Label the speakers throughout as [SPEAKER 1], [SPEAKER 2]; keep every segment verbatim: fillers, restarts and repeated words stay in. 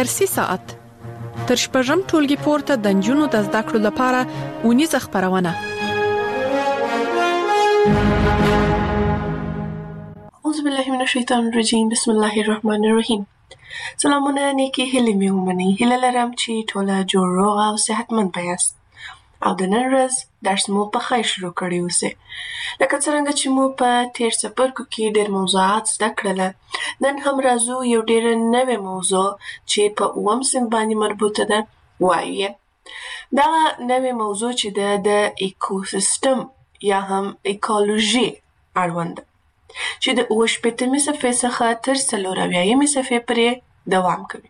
[SPEAKER 1] درسي ساعت تر شپږم ټولګي پورته د نجونو د زده کړو لپاره اونیزه خپرونه.
[SPEAKER 2] اعوذ بالله من الشیطان الرجیم. بسم الله الرحمن الرحیم. سلامونه، نیکی هیلې مې ومنئ. هیله لرم چې ټوله جوړ روغ او صحتمند یاست او د نن ورځ درس مو په خیر شروع کړی اوسئ. لکه څرنګه چې مو په تیر څپرکو کې ډېر موضوعات زده کړله، نن هم راځو یو ډېره نوې موضوع چې په اووم صنف باندې مربوطه ده وایو یې. دغه نوې موضوع چې ده د ایکوسیستم یا هم ایکولوژي اړوند ده چې د اوه شپېتمې صفحې څخه تر څلور اویایمې صفحې پورې دوام کوي.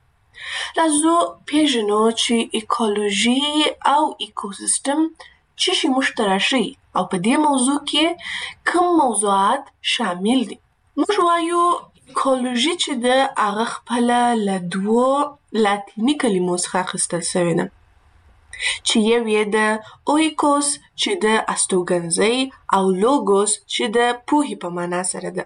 [SPEAKER 2] راځو پیژنو چې ایکولوژي او ایکوسیستم څه شي موږ ته راښیي او په دې موضوع کې کوم موضوعات شامل دي. موږ وایو ایکولوژي چې ده هغه خپله له دوو لاتیني کلمو څخه اخیستل سوې ده چې یو یې د اویکوس چې د استوګنځی او لوګوس چې د پوهې په معنا سره ده.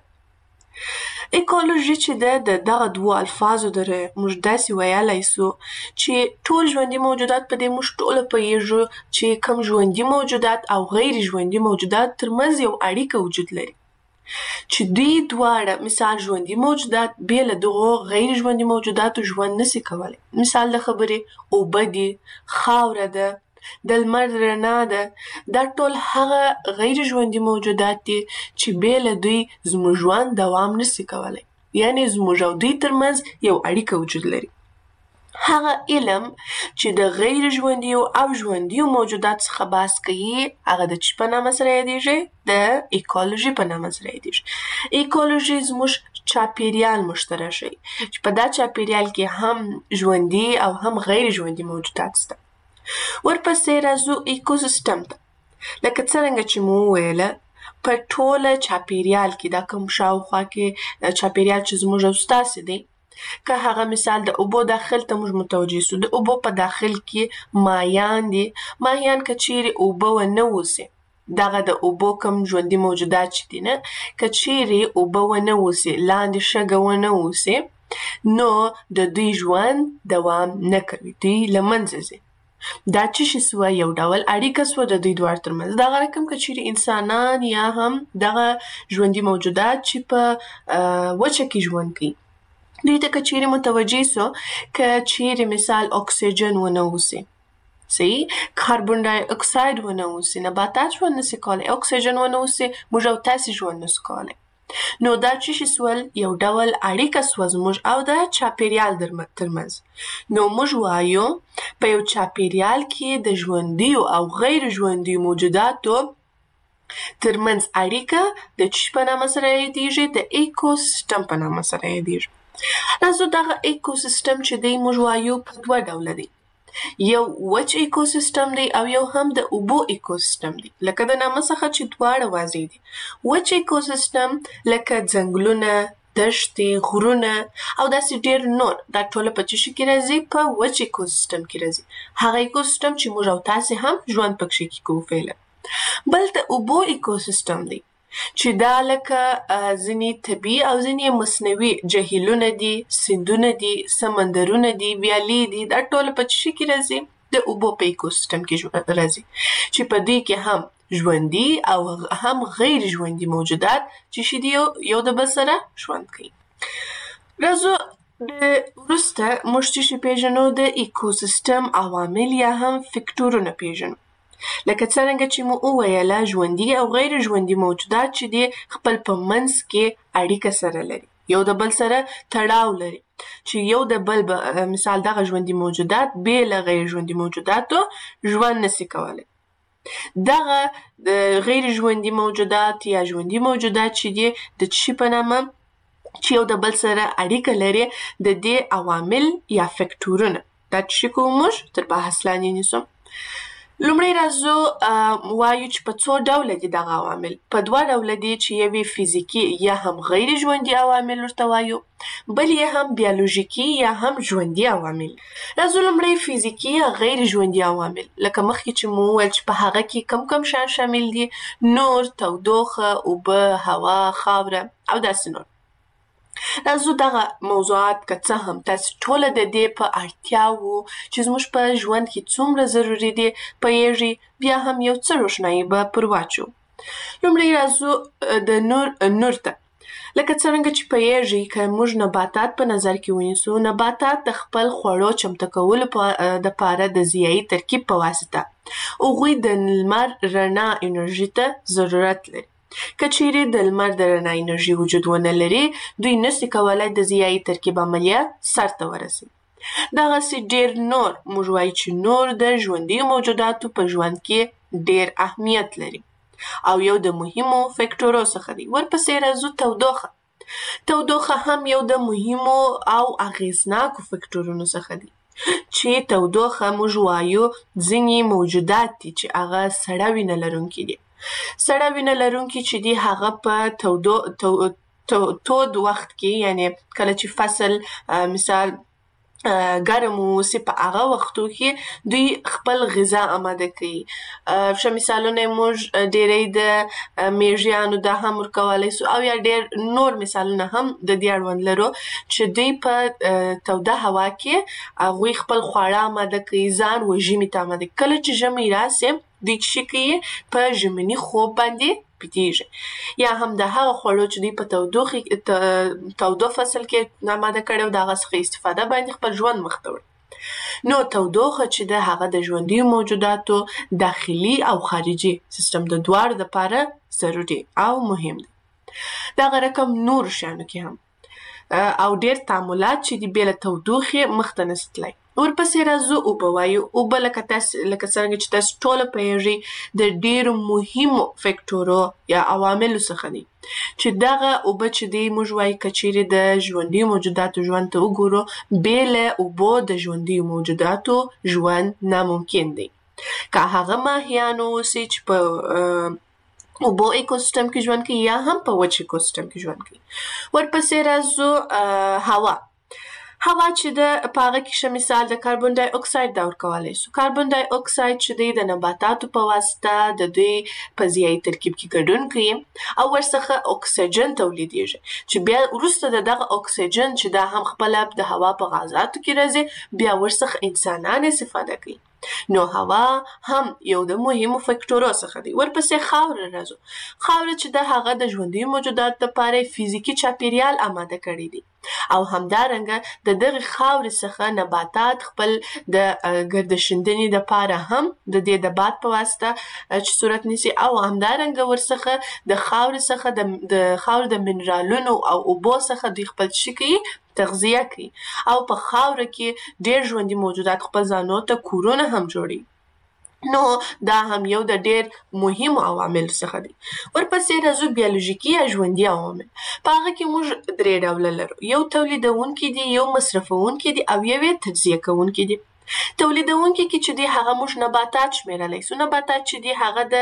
[SPEAKER 2] ایکولوژي چې ده د دغه دوو الفاظو دره موږ داسې ویلی سو چې ټول ژوندي موجودات په دې موږ ټوله پوهیږو چې کوم ژوندي موجودات او غیر ژوندي موجودات ترمنځ یو اړیکه وجود لري چې دوی دواړه مثال ژوندي موجودات بې له دغو غیر ژوندي موجوداتو ژوند نسي کولی. مثال د خبرې اوبه دي، خاوره ده، د لمر رڼا ده، دا ټول هغه غیر ژوندي موجودات دي چې بې له دوی زموږ ژوند دوام نسي کولی، یعنې زموږ او دوی ترمنځ یو اړیکه وجود لري. هغه علم چې د غیر ژوندیو او ژوندیو موجودات څخه بحث کوي هغه د چی په نامه سره یادیږي؟ د ایکولوژي په نامه سره یادیږي. ایکولوژي زموږ چاپیریال موږ ته راښیي چې په دا چاپیریال کې هم ژوندي او هم غیر ژوندي موجودات شته. ورپسې راځو ایکوسیستم ته. لکه څرنګه چې مو وویله په ټوله چاپیریال کې دا کوم شاوخوا کې چاپیریال چې زموږ او ستاسې دی، که هغه مثال د اوبو داخل ته موږ متوجه سو، د اوبو په داخل کې ماهیان دي. ماهیان که چیرې اوبه ونه اوسي، دغه د اوبو کوم ژوندي موجودات چې دي نه، که چیرې اوبه ونه اوسي، لاندې شګه ونه اوسي، نو د دوی ژوند دوام نه کوي، دوی له منځه ځي. دا څه شي سوه؟ یو ډول اړیکه سوه د دوی دواړو ترمنځ. دغه رقم که چیرې انسانان یا هم دغه ژوندي موجودات چې په وچه کې ژوند کوي، دوی ته که چیرې متوجه سو که چیرې مثال اکسیجن ونه اوسي، صحیح، کاربن ډای اکساید ونه اوسي، نباتات ژوند نسي کولی، اکسیجن ونه اوسي، موږ او تاسې ژوند نسو کولی. نو دا څه شي سول؟ یو ډول اړیکه سوه زموږ او د چاپیریال ترمنځ. نو موږ وایو په یو چاپیریال کې د ژوندیو او غیر ژوندیو موجوداتو ترمنځ اړیکه د څه په نامه سره یادیږي؟ د ایکوسیستم په نامه سره یادیږي. راځو دغه ایکوسیستم چې دی موږ وایو په دوه ډوله دی. یو وچ ایکوسیستم دی او یو هم د اوبو ایکوسیستم دی. لکه د نامه څخه چې دواړه واضح دي. وچ ایکوسیستم لکه ځنګلونه، دښتې، غرونه او داسې ډېر نور، دا ټوله په څه شي کې راځي؟ په وچ ایکوسیستم کې راځي. هغه ایکوسیستم چې موږ او تاسې هم ژوند پکښې کوو فعلا. بل د اوبو ایکوسیستم دی چې دا لکه ځینې طبیعي او ځینې مصنوعي جهیلونه دي، سیندونه دي، سمندرونه دي، ویالې دي، دا ټوله په څه شي کې راځي؟ د اوبو په ایکوسیستم کې راځي چې په دې کې هم ژوندي او هم غیر ژوندي موجودات چې شي دي یو د بل سره ژوند کوي. راځو وروسته موږ څه شي پیژنو؟ د ایکوسیستم عوامل یا هم فکټورونه پیژنو. لکه څرنګه چې مو وویله ژوندي او غیر ژوندي موجودات چې دي خپل په منځ کې اړیکه سره لري، یو د بل سره تړاو لري چې یو د بل مثال دغه ژوندي موجودات بې له غیر ژوندي موجوداتو ژوند نسي کولی. دغه د غیر ژوندي موجودات یا ژوندي موجودات چې دي د څه په نامه چې یو د بل سره اړیکه لري د دې عوامل یا فکټورونه. دا څه کوو موږ تر بحث لاندې نیسو. لومړی راځو وایو چې په څو ډوله دي دغه عوامل. په دوه ډوله دي چې یوې فزیکي یا هم غیر ژوندي عوامل ورته وایو، بل یې هم بیولوژیکي یا هم ژوندي عوامل. راځو لومړی فزیکي یا غیر ژوندي عوامل. لکه مخکې چې مو وویل چې په هغه کې کم کم شیان شامل دي: نور، تودوخه، اوبه، هوا، خاوره او داسې نور. راځو دغه موضوعات که څه هم تاسې ټوله د دې په اړتیا وو چې زموږ په ژوند کې څومره ضروري دي پوهیږئ، بیا هم یو څه روښنایي به پر واچو. لومړی راځو د نور نور ته. لکه څرنګه چې پوهیږئ که موږ نباتات په نظر کې ونیسو، نباتات د خپل خوړو چمتو کولو دپاره د ضیایي ترکیب په واسطه هغوی د لمر رڼا انرژي ته ضرورت لري. که چیرې د لمر د رڼا انرژي وجود ونه لري، دوی نشي کولی د ضیایي ترکیب عملیه سرته ورسوي. دغسې ډېر نور موږ وایو چې نور د ژوندیو موجوداتو په ژوند کې ډېر اهمیت لري او یو د مهمو فکټورو څخه دی. ورپسې راځو تودوخه. تودوخه هم یو د مهمو او اغیزناکو فکټورونو څخه دی چې تودوخه موږ وایو ځینې موجودات دي چې هغه سړه وینه لرونکي دي. سړه وینه لرونکي چې دي هغه په تودو تود وخت کې، یعنی کله چې فصل مثال ګرم واوسي په هغه وختو کې دوی خپل غذا آماده کوي. ښه مثالونه یې موږ ډېری د میږیانو دا هم ورکولی سو او یا ډېر نور مثالونه هم د دې اړوند لرو چې دوی په توده هوا کې هغوی خپل خواړه آماده کوي، ځان و ژمي ته آماده کوي. کله چې ژمی راسي دوی څه کوي؟ په ژمني خوب باندې بیدېږي، یا هم د هغه خوړو چې دوی په تودو فصل کې آماده کړي وو د هغه څخه استفاده باندې خپل ژوند مخته وړي. نو تودوخه چې ده هغه د ژوندیو موجوداتو داخلي او خارجي سیستم د دواړو دپاره ضروري او مهم دی. دغه رقم نورو شیانو کې هم او ډېر تعاملات چې دي بې له تودوخې مخته نسي تللی. ورپسې راځو اوبه وایو. اوبه لکه تاسې لکه څرنګه چې تاسې ټوله پوهیږئ د ډېرو مهمو فکټورو یا عواملو څخه دي چې دغه اوبه چې دي موږ وایو که چیرې د ژوندیو موجوداتو ژوند ته وګورو، بې له اوبو د ژوندیو موجوداتو ژوند ناممکن دی. که هغه ماهیان واوسي چې په اوبو ایکوسیستم کې ژوند کوي یا هم په وچ ایکوسیستم کې ژوند کوي. ورپسې راځو هوا. هوا چې ده په هغه کې ښه مثال د کاربن ډای اکساید دا ورکولی سو. کاربن ډای اکساید چې دی د نباتاتو په واسطه د دوی په ضیایي ترکیب کې ګډون کوي او ورڅخه اکسیجن تولیدیږي چې بیا وروسته د دغه اکسیجن چې دا هم خپله د هوا په غازاتو کې راځي بیا ورڅخه انسانان استفاده کوي. نو هوا هم یو د مهمو فکټورو څخه دی. ورپسې خاوره راځو. خاوره چې ده هغه د ژوندیو موجوداتو دپاره فزیکي چاپیریال آماده کړی دی او همدارنګه د دغې خاورې څخه نباتات خپل د ګردشیندنې دپاره هم د دې د باد په واسطه چې صورت نیسي او همدارنګه ورڅخه د خاورې څخه د خاورې د منرالونو او اوبو څخه دوی خپل څه کوي؟ تغذیه کوي او په خاوره کې ډېر ژوندي موجودات خپل ځانو ته کورونه هم جوړوي. نو دا هم یو د ډېر مهمو عواملو څخه دی. ورپسې راځو بیولوژیکي یا ژوندي عوامل. په هغه کې موږ درې ډوله لرو. یو تولیدونکي دي، یو مصرفونکي دي او یو یې تجزیه کوونکي دي. تولیدونکي کې چې دي هغه موږ نباتات شمیرلی سو. نباتات چې دي هغه د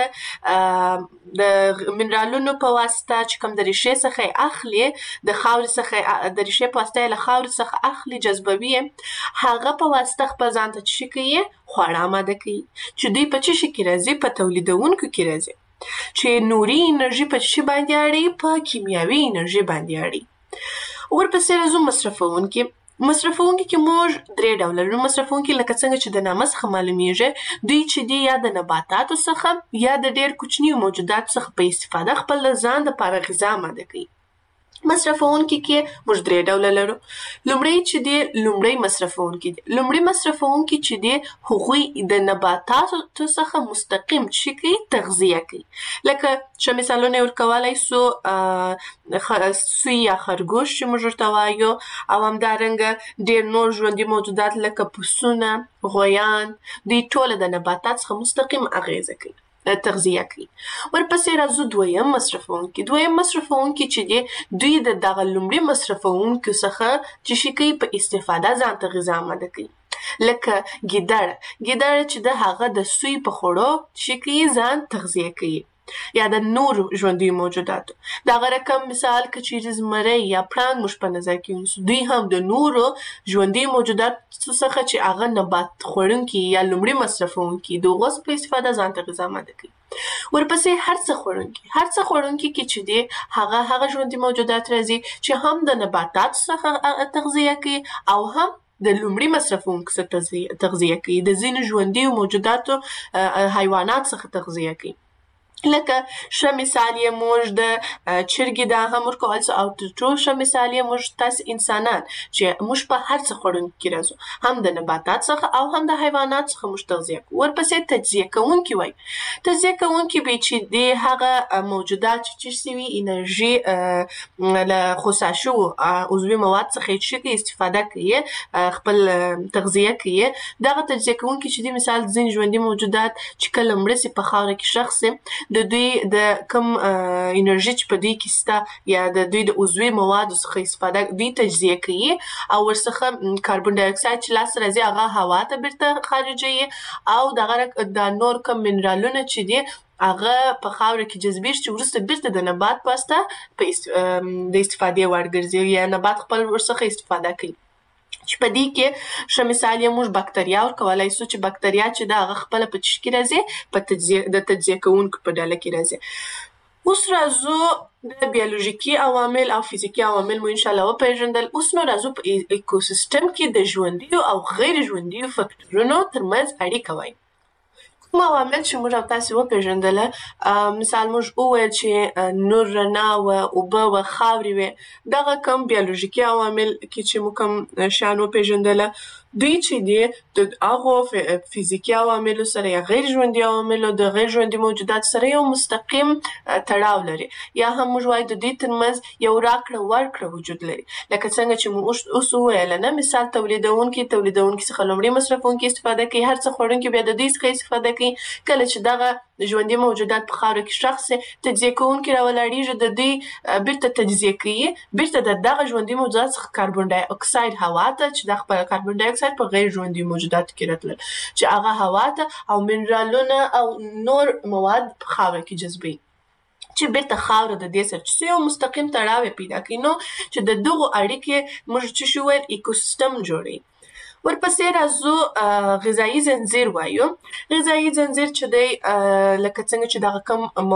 [SPEAKER 2] د منرالونو په واسطه چې کوم د ریښې څخه یې اخلي، د خاورې څخه د ریښې په واسطه یې له خاورې څخه اخلي، جذبوي یې، هغه په واسطه خپل ځان ته څه کوي؟ خواړه آماده کوي چې دوی په څه شي کې راځي؟ په تولیدونکو کې راځي چې نوري انرژي په څه باندې اړي؟ په کیمیاوي انرژي باندې اړي. ورپسې راځو مصرفونکي. مصرفونکي کې موږ درې ډوله لرو. مصرفونکي لکه څنګه چې د نامه څخه معلومیږي دوی چې دي یا د نباتاتو څخه یا د ډېر کوچنیو موجوداتو څخه په استفاده خپل ځان دپاره غذا آماده کوي. مصرفونکي کې موږ درې ډوله لرو. لومړی چې دی لومړی مصرفونکي دي. لومړی مصرفونکي چې دی هغوی د نباتاتو څخه مستقیم څه کوي؟ تغذیه کوي. لکه ښه مثالونه یې ورکولی سو سوی یا خرګوش چې موږ ورته وایو او همدارنګه ډېر نور ژوندي موجودات لکه پسونه، غویان، دوی ټوله د نباتات څخه مستقیم اغیزه کوي تغذیه کوي. ورپسې راځو دویم مصرفونکي. دویم مصرفونکي چې دی دوی د دغه لومړي مصرفونکو څخه چې شي کوي په استفاده ځان ته غذا آماده کوي. لکه ګیدړه. ګیدړه چې د هغه د سوی په خوړو چې کوي ځان تغذیه کوي. یا د نور ژوندي موجوداتو. دغه رقم مثال که چیرې زمری یا پړانګ موږ په نظر کې ونیسو، دوی هم د نورو ژوندي موجوداتو څخه چې هغه نبات خوړونکي یا لومړي مصرفونکي د هغو په استفاده ځان ته غذا ماده کوي. ورپسې هر څه خوړونکي هر څه خوړونکي کې چې دی هغه هغه ژوندي موجودات راځي چې هم د نباتاتو څخه تغذیه کوي او هم د لومړي مصرفونکو څخه تغذیه کوي، د ځینو ژوندي موجوداتو حیوانات څخه تغذیه کوي. لکه ښه مثال یې موږ د چرګې دا هم ورکولی سو، او تر ټولو ښه مثال یې موږ تاسې انسانان چې موږ په هر څه خوړونکي کې راځو، هم د نباتات څخه او هم د حیوانات څخه موږ تغذیه کوو. ورپسې تجزیه کوونکي وایي. تجزیه کوونکي به چې دی هغه موجودات چې چیرې سوي انرژي له خصا شوو عضوي مواد څخه یې څه کوي استفاده کوي، خپل تغذیه کوي. دغه تجزیه کوونکي چې دی مثال ځینې ژوندي موجودات چې کله مړه سي په خاوره کې ښخ سي، د دوی د کم انرژي چې په دوی کې سته یا د دوی د عضوي موادو څخه استفاده دوی تجزیه کوي او ورڅخه کاربن ډای اکساید چې لاسته راځي هغه هوا ته بیرته خارجوي او دغه د نور کم منرالونه چې دي هغه په خاوره کې جذبیږي چې وروسته بیرته د نبات په واسطه د استفادې وړ ګرځي یا نبات خپل ورڅخه استفاده کوي. چې په دې کې ښه مثال یې موږ بکتریا ورکولی سو چې بکتریا چې ده هغه خپله په چیش کې راځي، په تجزیه د تجزیه کوونکو په ډله کې راځي. اوس راځو د بیولوژیکي عوامل او فزیکي عوامل مو انشاءالله وپېژندل. اوس نو راځو په ایکوسیستم کې د ژوندیو او غیر ژوندیو فکټورونو ترمنځ اړیکه وایي. کوم عوامل چې موږ او تاسې وپېژندله، مثال موږ وویل چې نور رڼا وه، اوبه وه، خاورې وې. دغه کم بیولوژیکي عوامل کې چې موږ کوم شیان وپېژندله دوی چې دي د هغو فزیکي عواملو سره یا غیر ژوندي عواملو د غیر ژوندي موجوداتو سره یو مستقیم تړاو لري، یا هم موږ وایو د دوی ترمنځ یو راکړه ورکړه وجود لري. لکه څنګه چې موږ اوس وویله نه، مثال تولیدونکي تولیدونکي څخه لومړي مصرفونکي استفاده کوي، هر څه خوړونکي بیا د دوی څخه استفاده کوي. کله چې دغه ژوندي موجودات په خاوره کې ښخ سي، تجزیه کوونکي راولاړېږي، د دوی بیرته تجزیه کوي، بیرته د دغه ژوندي موجودات څخه کاربن ډای اکساید هوا ته چې دا خپله کاربن ډای اکساید په غیر ژوندي موجوداتو کې راتلل چې هغه هوا ته او منرالونه او نور مواد په خاوره کې جذبوي چې بیرته خاوره د دې سره چې یو مستقیم تړاو پیدا کوي، نو چې د دغو اړیکې موږ څه شو ویل ایکوسیستم جوړوي. ورپسې راځو غذایي زنځیر وایو. غذایي زنځیر چې دی لکه څنګه چې دغه کم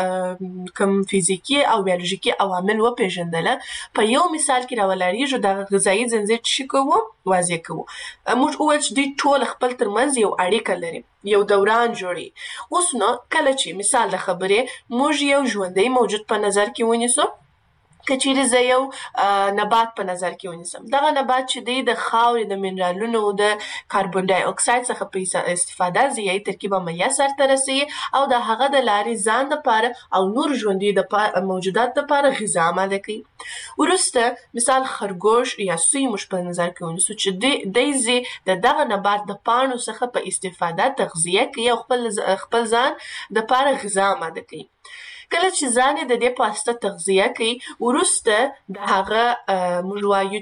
[SPEAKER 2] موا کم فزیکي او بیولوژیکي عوامل وپېژندله، په یو مثال کې راولاړېږو دغه غذایي زنځیر چې کوو واضح کوو. موږ وویل چې دوی ټول خپل ترمنځ یو اړیکه لري، یو دوران جوړوي. اوس نو کله چې مثال د خبرې موږ یو ژوندی موجود په نظر کې ونیسو، که چیرې زه یو نبات په نظر کې ونیسم، دغه نبات چې دی د خاورې د منرالونو د کاربن ډای اکساید څخه په استفاده ضیایي ترکیبه میه سرته رسوي او د هغه د لارې ځان دپاره او نور ژوندي موجودات دپاره غذا آماده کوي. وروسته مثال خرګوش یا سوی موږ په نظر کې ونیسو چې دی ځي د دغه نبات د پاڼو څخه په استفاده تغذیه کوي او خپل ځان دپاره غذا آماده کوي. کله چې ځان یې د دې په واسطه تغذیه کوي، وروسته د هغه موږ وایو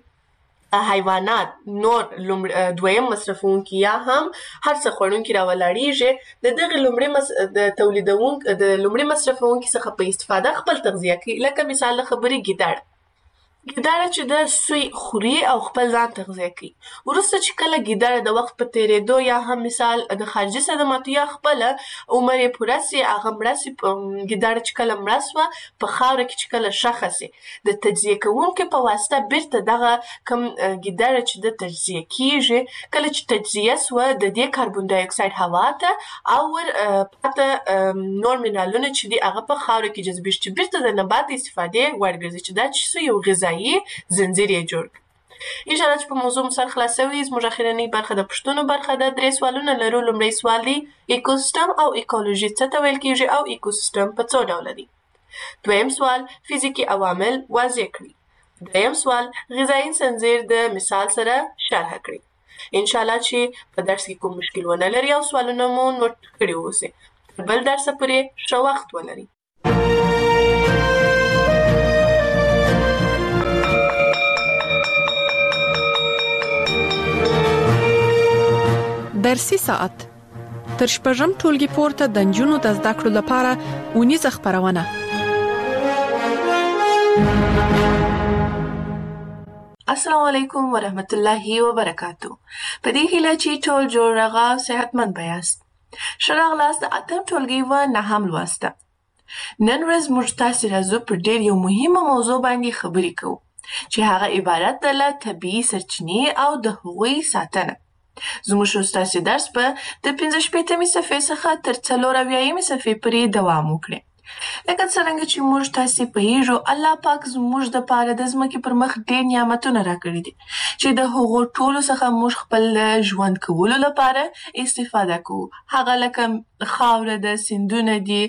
[SPEAKER 2] چې حیوانات نور دویم مصرفونکي یا هم هر څه خوړونکي راولاړېږي، د دغې لومړي د تولیدونکي د لومړي مصرفونکي څخه په استفاده خپل تغذیه کوي. لکه مثال د خبرې ګیدړ ګیدړه چې د سوی خوري او خپل ځان تغذیه کوي. وروسته چې کله ګیدړه د وخت په تېرېدو یا هم مثال د خارجي صدماتو یا خپله عمر یې پوره سي، هغه مړه سي، ګیدړه چې کله مړه سوه په خاوره کې چې کله ښخه سي، د تجزیه کوونکي په واسطه بیرته دغه کم ګیدړه چې د تجزیه کېږي، کله چې تجزیه سوه د دې کاربن ډای اکساید هوا ته او ور پاته نور منرالونه چې دي هغه په خاوره کې جذبېږي چې بیرته د نبات استفادې وړ ګرځي، چې دا چې څه یو غذایي زنځیر یې جوړ کړي. انشاءالله چې په موضوع مو سر خلاصوي. زموږ اخرنۍ برخه د پوښتنو برخه ده. درې سوالونه لرو. لومړی سوال دی ایکوسیستم او ایکولوژي څه ته ویل کېږي او ایکوسیستم په څو ډوله دی. دویم سوال فزیکي عوامل واضح کړي. دریم سوال غذایي زنځیر د مثال سره شرحه کړي. انشاءالله چې په درس کې کوم مشکل ونه لري او سوالونه مو نوټ کړي واوسئ. تر بل درسه پورې ښه وخت ولرئ.
[SPEAKER 1] درسي ساعت تر شپږم ټولګي پورته د نجونو د زده کړو لپاره اونیزه خپرونه.
[SPEAKER 2] السلام علیکم ورحمت الله وبرکاتو. په دې هیله چې ټول جوړ راغا صحتمند بیاست. ښه راغلاست د اتم ټولګي و نهم لوسته. نن ورځ موږ تاسې راځو پر ډېر یو مهمه موضوع باندې خبرې کوو چې هغه عبارت ده له طبیعي سرچینې او د هغوی ساتنه. زموږ ستاسې درس په د پنځه شپېتمې صفحې څخه تر څلور اویایمې صفحې پورې دوام وکړي. لکه څرنګه چې موږ تاسې پوهیږو، الله پاک زموږ دپاره د ځمکې پر مخ ډېر نعمتونه راکړي دي چې د هغو ټولو څخه موږ خپل ژوند کولو لپاره استفاده کوو. هغه لکه خاوره ده، سیندونه دي،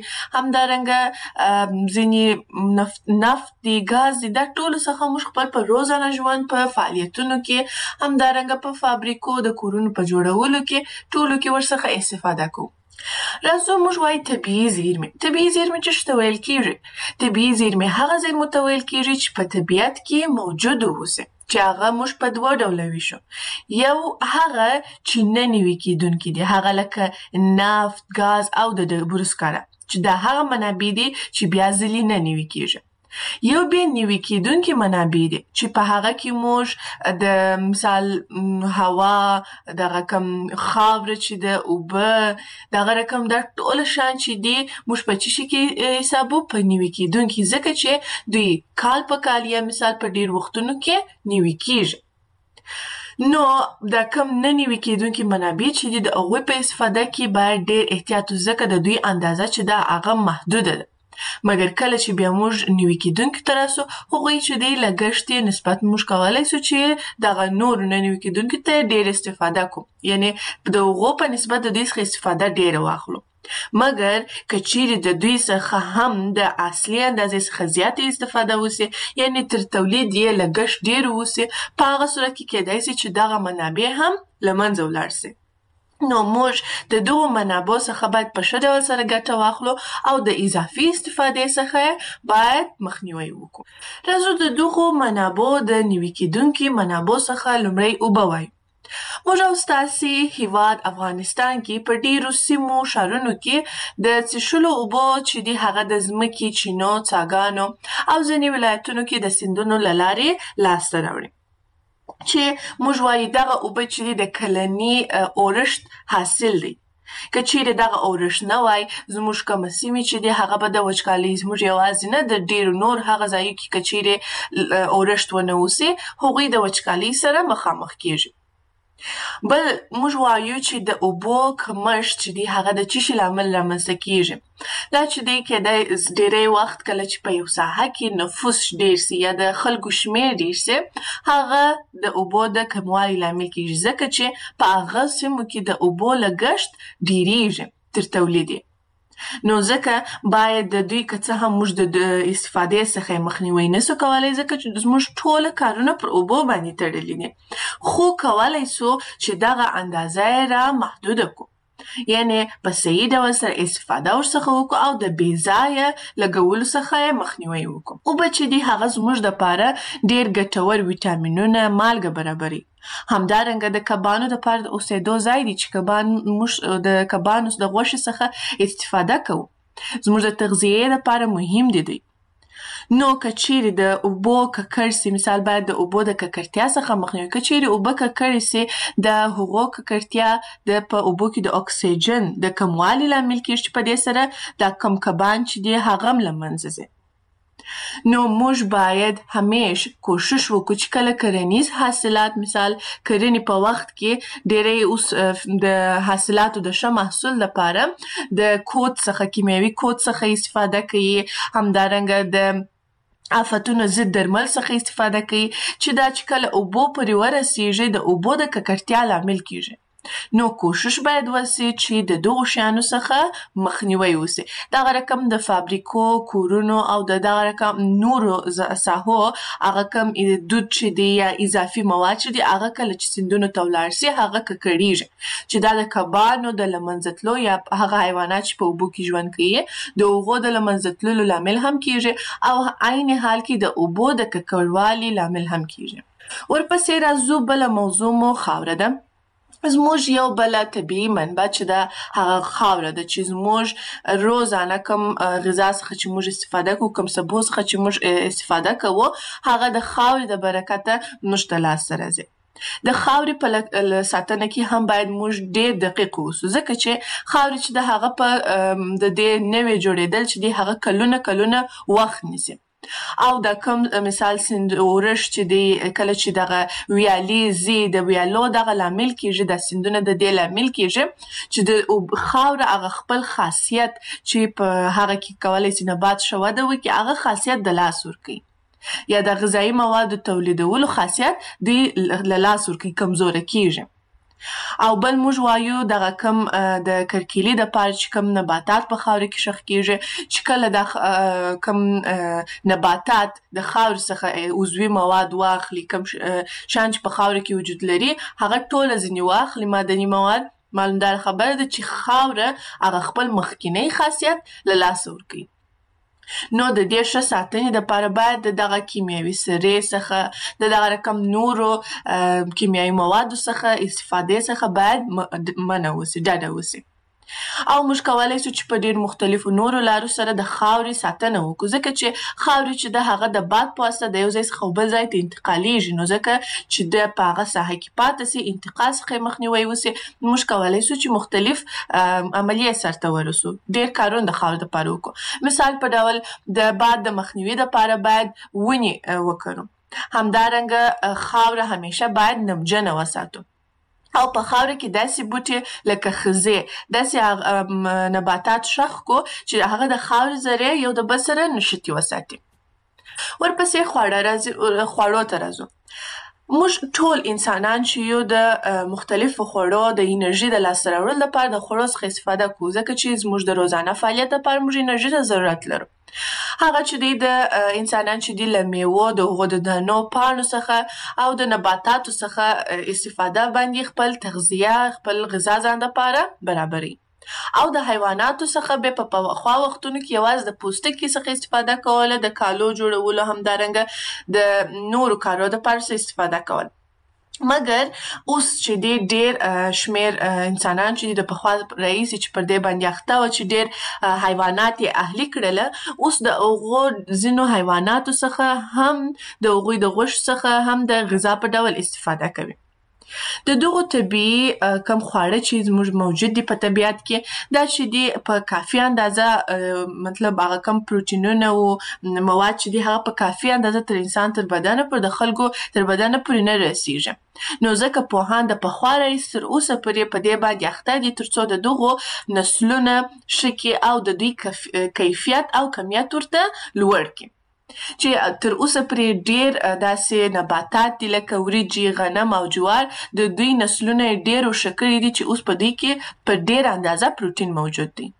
[SPEAKER 2] همدارنګه ځینې نفت, نفت دي، ګاز دي. دا ټولو څخه موږ خپل په روزانه ژوند په فعالیتونو کې، همدارنګه په فابریکو د کورونو په جوړولو کې ټولو کې ورڅخه استفاده کوو. راځو موږ وایو طبیعي زیرمې. طبیعي زیرمې چې ته ویل کېږي، طبیعي زیرمې هغه زیرمو ته ویل کېږي چې په طبیعت کې موجود اوسي، چې هغه موږ په دوه ډوله ویشو. یو هغه چې نه نوي کېدونکي دي، هغه لکه نفت، ګاز او د ډبرو سکاره، چې دا هغه منابع دي چې بیا ځلې نه نوي کېږي. یو بیا نوي کېدونکي منابع دي چې په هغه کې موږ د مثال هوا، دغه کم خاوره چې د اوبه، دغه رقم دا ټول شیان چې دي موږ په څه شي کې حسابو؟ په نوي کېدونکي، ځکه چې دوی کال په کال یا مثال په ډېر وختونو کې نوي کېږي. نو دا کم نه نوي کېدونکي منابع چې دي د هغوی په استفاده کې باید ډېر احتیاط، ځکه د دوی اندازه چې ده هغه محدوده ده. مګر کله چې بیا موږ نوي کېدونکي ته راسو، هغوی چې دی لګښت یې نسبت موږ کولی سو چې دغه نورو نه نوي کېدونکي ته ډېر استفاده کوو، یعنې د هغو په نسبت د دوی څخه استفاده ډېره واخلو. مګر که چیرې د دوی څخه هم د اصلي اندازې څخه زیاتې استفاده وسي، یعنې تر تولید یې لګښت ډېر وسي، په هغه صورت کې کیدای سي چې دغه منابع هم له منځه ولاړ سي. نو موږ د دغو منابعو څخه باید په ښه ډول سره ګټه واخلو او د اضافي استفادې څخه باید مخنیوی وکړو. راځو د دغو منابعو د نوي کېدونکي منابعو څخه لومړی اوبه وایو. موږ او ستاسې هیواد افغانستان کې په ډېرو سیمو ښارونو کې د څښلو اوبو چې دي هغه د ځمکې، چینو، څاګانو او ځینې ولایتونو کې د سیندونو له لارې لاسته راوړي، چې موږ وایو دغه اوبه چې د کلني اورښت حاصل دی. که چیرې دغه اورښت نه وای، زموږ کومه سیمې چې دي هغه به د وچکالۍ، زموږ یوازې نه د ډېرو نور هغه ځایو کې که چیرې اورښت ونه اوسي، هغوی د وچکالۍ سره مخامخ کېږي. بل موږ وایو چې د اوبو کمښت چې دی هغه د څه شي لامل رامنځته کېږي. دا چې دی کیدای ډېری وخت کله چې په یو ساحه کې نفوس ډېر سي یا د خلکو شمېر ډېر سي، هغه د اوبو د کموالي لامل کېږي، ځکه چې په هغه سیمو کې د اوبو لګښت ډېرېږي تر تولید یې. نو ځکه باید د دوی که څه هم موږ د استفادې څخه مخنیوی نسو کولی، ځکه چې زموږ ټوله کارونه پر اوبو باندې تړلي دي، خو کولی سو چې دغه اندازه یې را محدوده کړو، یعنې په صحیح ډول سره استفاده ورڅخه وکړو او د بې ځایه لګولو څخه یې مخنیوی وکړو. اوبه چې دي هغه زموږ دپاره ډېر ګټور ویټامینونه، مالګه برابروي. همدارنګه د کبانو دپاره د اوسېدو ځای دی چې کبان موږ د کبانو د غوښې څخه استفاده کوو، زموږ د تغذیې دپاره مهم دي دی. نو که چیرې د اوبو ککړ سي، مثال باید د اوبو د ککړتیا څخه مخنیوی. که چیرې اوبه ککړې سي، د هغو ککړتیا د په اوبو کې د اکسیجن د کموالي لامل کېږي، چې په دې سره دا کم کبان چې دي هغه هم له منځه ځي. نو موږ باید همیش کوشش وکړو چې کله کرنیز حاصلات، مثال کرنې په وخت کې ډېری اوس د حاصلاتو د ښه محصول لپاره د کود څخه، کیمیاوي کود څخه استفاده کوي، همدارنګه د آفتونو ضد درمل څخه استفاده کوي، چې دا چې کله اوبو پورې ورسیږي د اوبو د ککړتیا لامل کېږي. نو کوشش باید وسي چې د دغو شیانو څخه مخنیوی وسي. دغه رقم د فابریکو، کورونو او د دغه رقم نورو ساحو هغه کم دود چې دی یا اضافي مواد چې دی هغه کله چې سیندونو ته ولاړ سي هغه ککړیږي، چې دا د کبانو د له منځه تلو یا هغه حیوانات چې په اوبو کې ژوند کوي د هغو د له منځه تللو لامل هم کېږي، او عین حال کې د اوبو د ککړوالي لامل هم کېږي. ورپسې راځو بله موضوع مو خاوره ده. زموږ یو بله طبیعي منبع چې ده هغه خاوره ده چې زموږ روزانه کم غذا څخه چې موږ استفاده کوو، کم سبو څخه چې موږ استفاده کوو، هغه د خاورې د برکته موږ ته لاسته راځي. د خاورې په ساتنه کې هم باید موږ ډېر دقیق اوسو، ځکه چې خاورې چې د هغه په د دې نوې جوړېدل چې دی هغه کلونه کلونه وخت نیسي. او د کوم مثال سیند اورښت چې دی کله چې دغه ویالې ځي، د ویالو دغه لامل کیږي، د سیندونه د دې لامل کیږي چې د خاوره هغه خپل خاصیت چې په هغه کې کولی سي نبات ښه وده وکړي، هغه خاصیت د لاس ورکوي، یا د غذایي موادو تولیدولو خاصیت دی له لاس ورکوي، کمزوره کیږي. او بل موږ وایو دغه کم د کرکیلي دپاره چې کم نباتات په خاوره کې ښخ کیږي، چې کله د کم نباتات د خاورې څخه عضوي مواد واخلي، کم شیان چې په خاوره کې وجود لري هغه ټوله ځینې واخلي معدني مواد، معلومداره خبره ده چې خاوره هغه خپل مخکینی خاصیت له لاسه ورکوي. نو د دې ښه ساتنې دپاره باید د دغه کیمیاوي سرې څخه، د دغه رقم نورو کیمیاوي موادو څخه استفادې څخه باید منع وسي، ډډه وسي. او موږ کولی سو چې په ډېر مختلفو نورو لارو سره د خاورې ساتنه وکړو، ځکه چې خاورې چې د هغه د باد په واسطه د یو ځای څخه بل ځای ته انتقالیږي، نو ځکه چې د په هغه ساحه کې پاته سي، انتقال څخه یې مخنیوی وسي، موږ کولی سو چې مختلف عملیې سرته ورسو، ډېر کارونه د خاورې دپاره وکړو. مثال په ډول د باد د مخنیوي دپاره باید ونې وکرو. همدارنګه خاوره همیشه باید نمجنه وساتو، او په خاوره کې داسې بوټي لکه خزې، داسې نباتات ښخ کو چې هغه د خاورې ذرې یو د بل سره نښتي وساتي. ورپسې خواړه راځي، خوړو ته راځو. موږ ټول انسانان چې یو د مختلفو خوړو د انرژي د لاسته راوړلو لپاره د خوړو څخه استفاده کوو، ځکه چې زموږ د روزانه فعالیت لپاره موږ انرژي ته ضرورت لرو. هغه چې دی د انسانان چې دی له میوو، د هغو د دانو، پاڼو څخه او د نباتاتو څخه استفاده باندې خپل تغذیه، خپل غذا ځان دپاره برابروي. او د حیواناتو څخه بیا په پخوا وختونو کې یوازې د پوستکي څخه استفاده کوله، د کالو جوړولو، همدارنګه د نورو کارو دپاره استفاده کول. مګر اوس چې دی ډېر شمېر انسانان چې د پخوا راهیسې چې پر دې باندې اخته وه چې ډېر حیوانات یې اهلي کړله، اوس د هغو ځینو حیواناتو څخه هم د هغوی د غوښو څخه هم د غذا په ډول استفاده کوي. د دغو طبیعي کم خواړه چې زموږ موجود دي په طبیعت کې، دا چې دي په کافي اندازه، مطلب هغه کم پروټینونه او مواد چې دي هغه په کافي اندازه تر انسان تر بدنه پر د خلکو تر بدنه پورې نه رسیږي. نو ځکه پوهان د پخوا راهیسې تر اوسه پورې په دې باندې اخته دي تر څو د دغو نسلونه ښه کړي او د دوی کیفیت او کمیت ورته لوړ کړي. چې تر اوسه پرې ډېر داسې نباتات دي لکه وریجې، غنم او جوار، د دوی نسلونه یې ډېر ښه کړي دي چې اوس په دوی کې په ډېره اندازه پروټین موجود دی.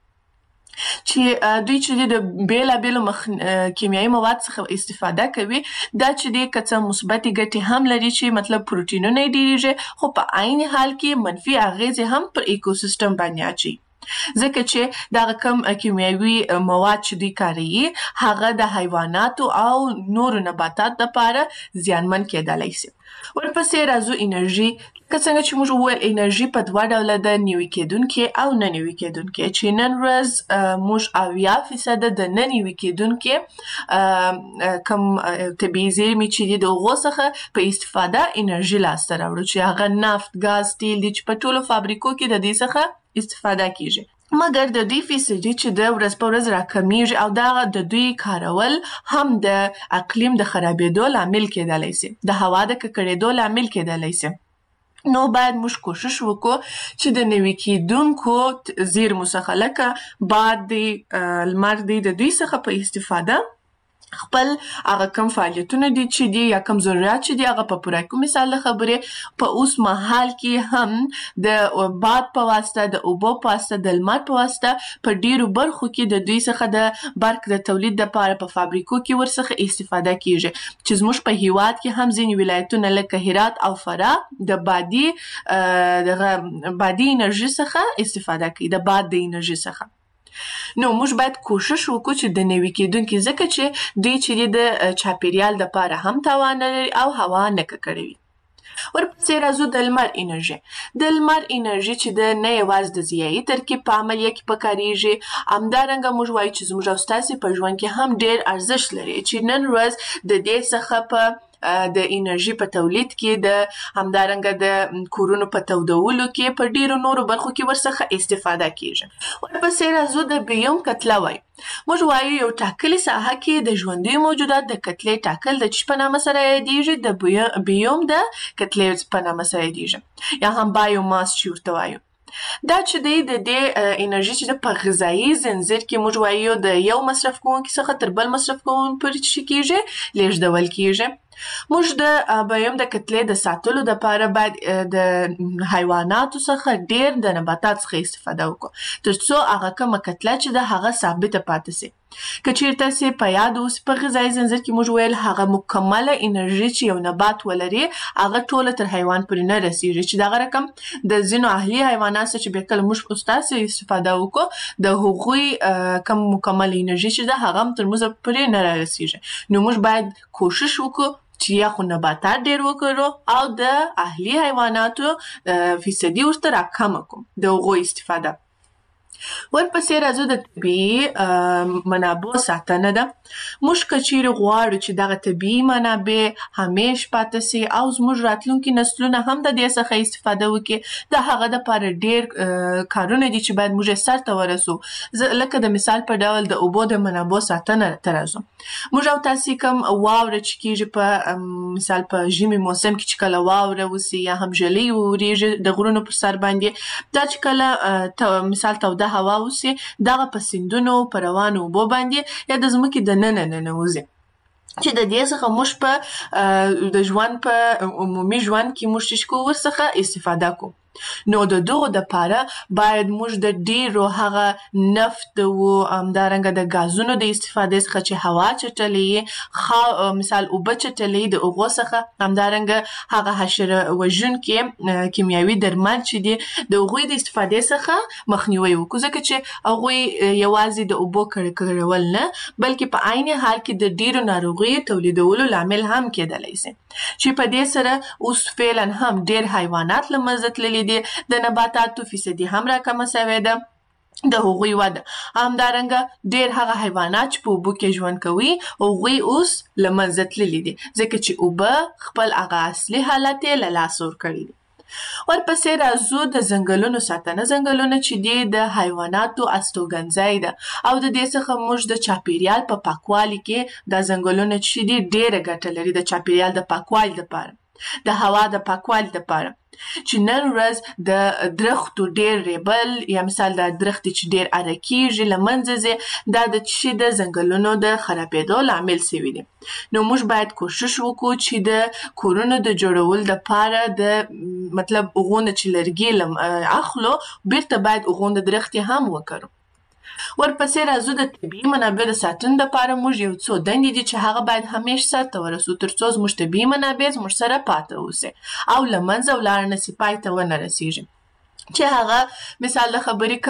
[SPEAKER 2] چې دوی چې د بېلابېلو مخ کیمیاوي مواد څخه استفاده کوي، دا چې دی که څه مثبتې ګټې هم لري چې مطلب پروټینونه یې ډېرېږي، خو په عین حال کې منفي اغېزې هم پر ایکوسیستم باندې اچوي، ځکه چې دغه کم کیمیاوي مواد چې دوی کاروي هغه د حیواناتو او نورو نباتاتو دپاره زیانمن کېدلی سي. ورپسې راځو انرژي. که څنګه چې موږ وویل انرژي په دوه ډوله ده، نوي کېدونکې او نه نوي کېدونکې، چې نن ورځ موږ اویا فیصده د نه نوي کېدونکې کم طبیعي زیرمې چې دي د هغو څخه په استفاده انرژي لاسته راوړو، چې هغه نفت، ګاز، تیل دي چې په ټولو فابریکو کې د دې څخه استفاده کیږي. مګر د دوی فیصدي چې د ورځ په ورځ راکمیږي او دا د دوی کارول هم د اقلیم د خرابېدو لامل کېدلی سي، د هوا د ککړېدو لامل کېدلی سي. نو باید موږ کوشش وکړو چې د نوي کېدونکو زیرمو څخه لکه باد دی، لمر دی، د دوی څخه په استفاده خپل هغه کم فعالیتونه دي چې دي یا کم ضرورت چې دي هغه په پوره کړو. مثال د خبرې په اوس مهال کې هم د باد په واسطه، د اوبو په واسطه، د لمر په واسطه په ډېرو برخو کې د دوی څخه د برق د تولید دپاره په فابریکو کې ورڅخه استفاده کیږي، چې زموږ په هیواد کې هم ځینې ولایتونه لکه هرات او فراه د بادي دغه بادي انرژي څخه استفاده کوي، د باد د انرژي څخه. نو موږ باید کوشش وکړو چې د نوي کېدونکي، ځکه چې دوی چې د چاپیریال دپاره هم تاوان نه لري او هوا نه ککړوي. ورپسې راځو د لمر انرژي. د لمر انرژي چې د نه یوازې د ضیایي ترکیب په عملیه کې پکارېږي، همدارنګه موږ وایو چې زموږ او ستاسې په ژوند کې هم ډېر ارزښت لري چې نن ورځ د دې څخه په د انرژي په تولید کې د همدارنګه د کورونو په تودولو کې په ډیرو نورو برخو کې ورڅخه استفاده کیږي. ورپسې راځو د بیوم کتله وایو. موږ وایو یو ټاکلي ساحه کې د ژوندیو موجودات د کتلې ټاکل د چی په نامه سره یادیږي؟ د بیوم د کتلې په نامه سره یادیږي، یا هم بایوماس چې ورته وایو. دا چې دی د دې انرژي چې په غذایي زنځیر کې موږ وایو د یو مصرف کوونکي څخه تر بل مصرف کوونکي پورې چې کیږي لیږدول کیږي. موږ د بیوم د کتلې د ساتلو لپاره باید د حیواناتو څخه ډیر د نباتات څخه استفاده وکړو ترڅو هغه کومه کتله چې د هغه ثابته پاتې شي. که چیرته سي په یاد اوس په غذایي زنځیر کې موږ ویل هغه مکمله انرژي چې یو نبات ولري هغه ټوله تر حیوان پورې نه رسیږي، چې دغه رقم د ځینو اهلي حیوانات چې به کله موږ استاسې استفاده وکړو د هغوی کم مکمل انرژي چې ده هغه تر موږ پورې نه رسیږي. نو موږ باید کوشش وکړو چې یا خو نباتات ډیر وکړو او د اهلي حیواناتو فیصدي ورته راکمه کړو د هغوی استفاده. ورپسې راځو د طبیعي منابعو ساتنه ده. موږ که چیرې غواړو چې دغه طبیعي منابع همیش پاتې سي او زموږ راتلونکي نسلونه هم د دې څخه استفاده وکړي، د هغه دپاره ډیر کارونه دي چې باید موږ یې سرته ورسو. لکه د مثال په ډول د اوبو د منابعو ساتنه ته راځو. موږ او تاسې کوم واوره چې کیږي په مثال په ژمي موسم کې چې کله واوره وسي یا هم ژلۍ وریږي د غرونو پر سر باندې، دا چې کله مثال توده هوا وسي دغه په سیندونو په روانو اوبو باندې یا د ځمکې د ننه ننوځي، چې د دې څخه موږ په د ژوند په عمومي ژوند کې موږ چې کوو ورڅخه استفاده کوو. نو د دغو دپاره باید موږ د ډیرو هغه نفت او همدارنګه د غازونو د استفادې څخه چې هوا چټلې مثال اوبه چټلې د هغو څخه همدارنګه هغه حشره وژونکي کیمیاوي درمل چې دي د هغوی د استفادې څخه مخنیوی وکړو، ځکه چې هغوی یوازې د اوبو کړکړول نه بلکې په عین حال کې د ډیرو ناروغیو تولیدولو لامل هم کېدلی سي، چې په دې سره اوس فعلا هم ډیر حیوانات له منځه تللي دي، د نباتاتو فیصدي هم راکمه سوې ده د هغوی وده. همدارنګه ډیر هغه حیوانات چې په اوبو کې ژوند کوي هغوی اوس له منځه تللي دي، ځکه چې اوبه خپل هغه اصلي حالت یې له لاسه ورکړی دي. ورپسې راځو د ځنګلونو ساتنه. ځنګلونه چې دي د حیواناتو استوګنځای ده او د دې څخه موږ د چاپیریال په پاکوالي کې د ځنګلونه چې دي ډیره ګټه لري د چاپیریال د پاکوالي لپاره، د هوا د پاکوالي لپاره. چې نن ورځ د درختو ډیر ریبل یا مثال د درخت چې ډیر اره کیږي له منځه ځي دا د چې د ځنګلونو د خرابېدو لامل سوي دي. نو موږ باید کوشش وکړو چې د کورونو د جوړولو دپاره د مطلب هغونه چې لرګي اخلو بیرته باید هغونه درختې هم وکړو. ورپسې راځو د طبیعي منابع د ساتنې لپاره موږ یو څو دندې دي چې هغه باید همیش سرته ورسو ترڅو زموږ طبیعي منابع زموږ سره پاتې اوسي او له منځه ولاړ نه سي، پای ته ونه رسیږي. چې هغه مثال د خبرې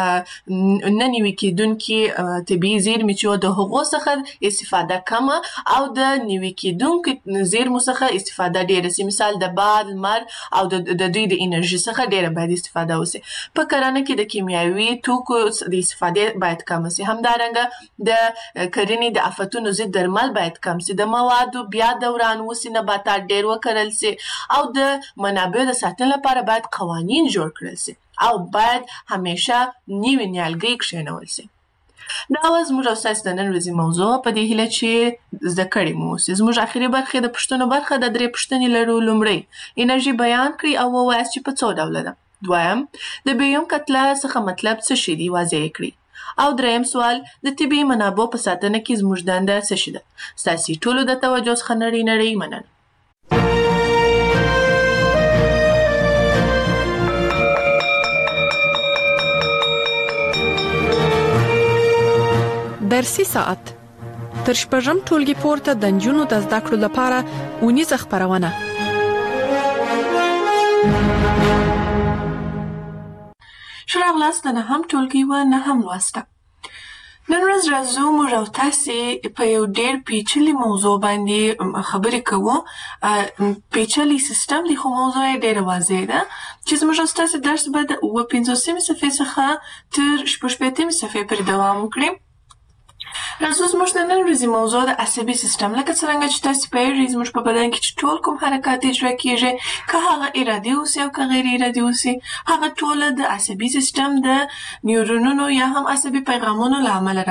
[SPEAKER 2] کم نه نیوي کېدونکي طبیعي زیرمې چې د هغو څخه استفاده کمه او د نیوي کېدونکو زیرمو څخه استفاده ډېره سي، مثال د باد، لمر او د دوی د انرژي څخه ډېره باید استفاده وسي. په کرنه کې د کیمیاوي توکو د استفادې باید کمه سي. همدارنګه د کرنې د آفتونو ضد درمل باید کم سي، د موادو بیا دوران وسي، نباتات ډېر وکرل سي او د منابعو د ساتنې لپاره باید قوانین جوړ کړل سي او باید همیشه نیوي نیالګۍ کښېنول سي. دا وه زموږ او ستاسې د نن ورځې موضوع، په دې هیله چې زده کړې مو اوسي. زموږ اخري برخې د پوښتنو برخه د درې پوښتنې لرو. لومړی انرژي بیان کړئ او ووایاست چې په څو ډوله ده. دویم د بیوم کتله څخه مطلب څه شي دي، واضح یې کړئ. او دریم سوال د طبیعي منابعو په ساتنه کې زموږ دنده څه شي ده. ستاسې ټولو د توجه څخه نړۍ نړۍ مننه.
[SPEAKER 1] درسي ساعت تر شپږم ټولګي پورته د نجونو د زده کړو لپاره اونیزه خپرونه.
[SPEAKER 2] ښه راغلاست د نهم ټولګي و نهم لوسته. نن ورځ راځو موږ او تاسې په یو ډېر پیچلي موضوع باندې خبرې کوو. پیچلی سیستم دی، خو موضوع یې ډېره واضح ده چې زموږ او ستاسې درس به د اووه پنځوسمې صفحې څخه تر شپږ شپېتمې صفحې پورې دوام وکړي. راځو زموږ د نن ورځې موضوع د عصبي سیستم. لکه څرنګه چې تاسې پوهېږئ زموږ په بدن کې چې ټول کوم حرکات اجرا کېږي، که هغه ارادي اوسي او که غیر ارادي اوسي، هغه ټوله د عصبي سیستم د نیورونونو یا هم عصبي پیغامونو له امله